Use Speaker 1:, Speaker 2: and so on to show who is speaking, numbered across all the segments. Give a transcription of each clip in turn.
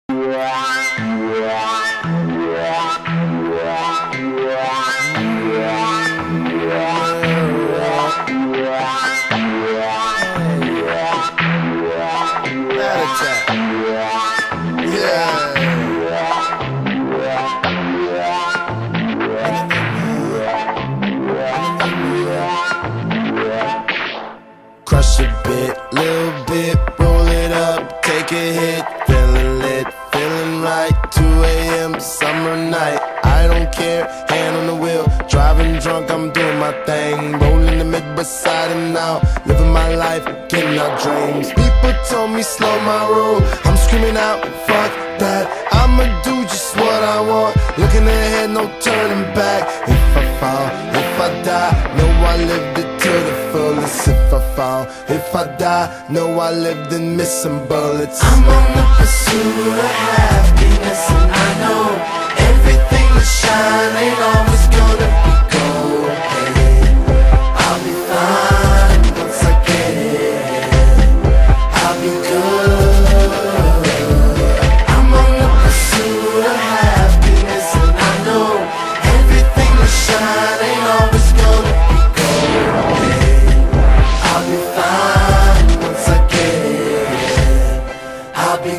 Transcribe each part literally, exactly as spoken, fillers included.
Speaker 1: Crush a bit, little bit, roll it up, take a hit. Feeling lit, feeling right, two A M summer night. I don't care, hand on the wheel, driving drunk, I'm doing my thing. Rolling the mid beside and now, living my life, getting out dreams. People told me slow my roll, I'm screaming out, fuck that. I'ma do just what I want, looking ahead, no turning back. If I fall, if I die, know I lived it to the fullest. If I fall, if I die, know I lived in missing bullets.
Speaker 2: I'm on the pursuit of happiness, and I know everything that shine ain't always gonna be gold. Hey, I'll be fine once I get it. I'll be good. I'm on the pursuit of happiness, and I know everything that shine ain't always gonna be gold. Hey, I'll be fine once I get it. I'll be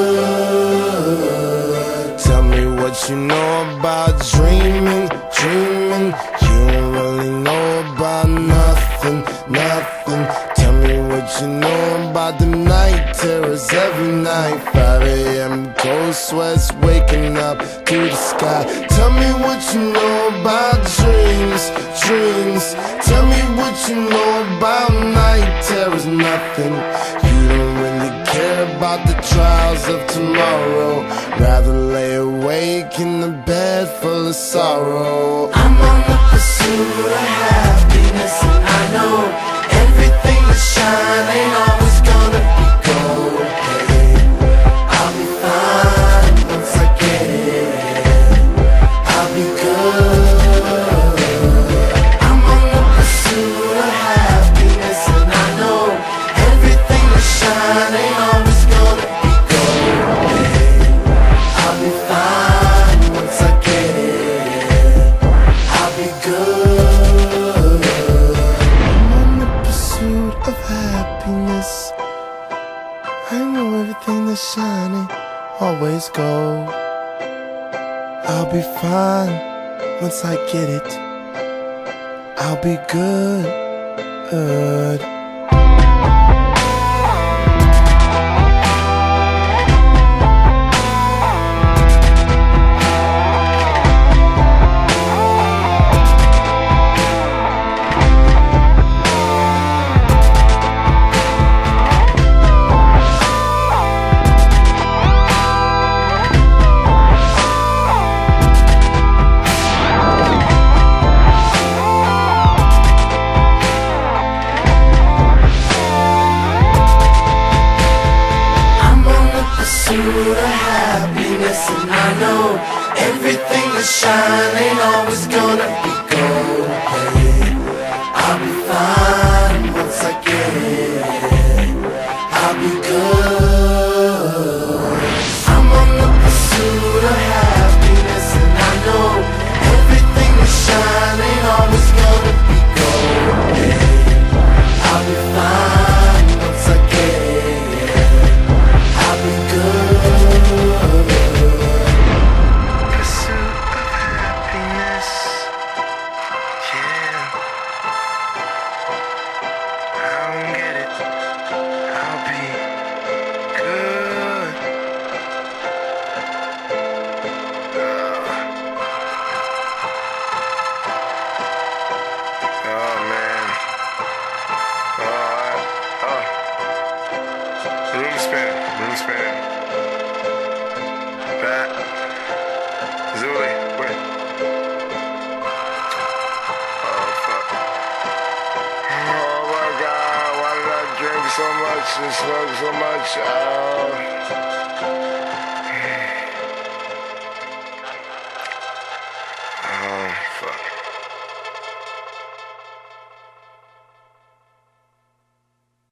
Speaker 2: good.
Speaker 1: Tell me what you know about dreaming, dreaming. You don't really know about nothing, nothing. Tell me what you know about the night terrors every night. Five A M cold sweats waking up to the sky. Tell me what you know about dreams, dreams. Tell me what you know about night terrors, nothing. You don't really care about the trials of tomorrow, rather lay awake in the bed full of sorrow.
Speaker 2: I'm on the pursuit of happiness, and I know everything that shine ain't always gonna be gold. Hey, I'll be fine once I get it. I'll be good. I'm on the pursuit of happiness, and I know everything that shine ain't always gonna be gold. Hey, I'll be fine once I get it. I'll be good.
Speaker 1: I'm on the pursuit of happiness. I know everything that's shining always gold. I'll be fine once I get it. I'll be good.
Speaker 2: Pursuit of happiness, and I know everything that shine ain't always gonna be gold. Hey, I'll be fine once I get it. I'll be good. I'm on the pursuit of happiness, and I know everything that shine ain't always gonna be gold. Hey, I'll be fine once I get it. I'll be good. Pursuit of happiness, yeah. I don't get it. I'll be good. Uh. Oh man. Oh, I, oh. Room spinning, room spinning. Pat, Zuli, wait. Oh fuck. Oh my god, why did I drink so much and smoke so much? Oh.